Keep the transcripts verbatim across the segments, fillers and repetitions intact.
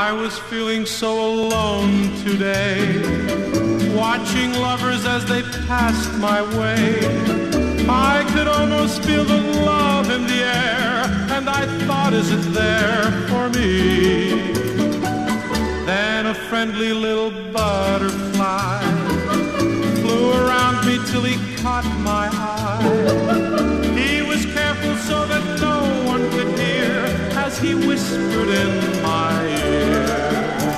I was feeling so alone today, watching lovers as they passed my way. I could almost feel the love in the air, and I thought, is it there for me? Then a friendly little butterfly flew around me till he caught my eye. He was careful so that no one could hear as he whispered in my ear,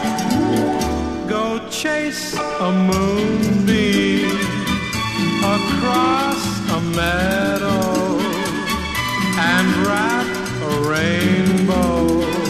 go chase a moonbeam across a meadow and wrap a rainbow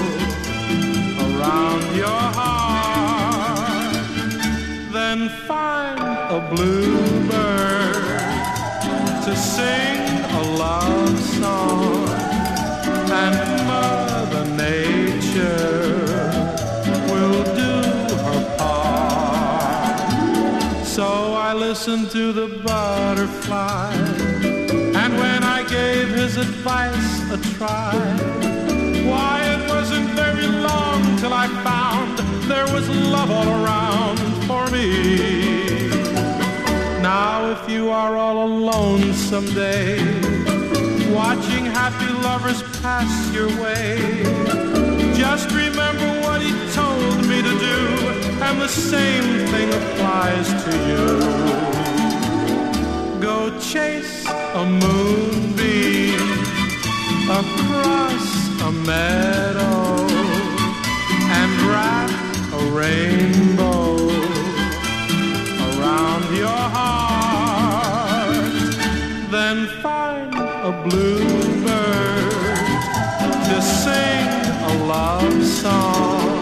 around your heart. Then find a bluebird to sing a love song, and Mother Nature will do her part. So I listened to the butterfly, and when I gave his advice a try, why, it wasn't very long till I found there was love all around for me. Now if you are all alone someday, watching happy lovers pass your way, just remember what he told me to do, and the same thing applies to you. Go chase a moonbeam across a meadow and wrap a rainbow around your heart. Then find a bluebird to sing a love song,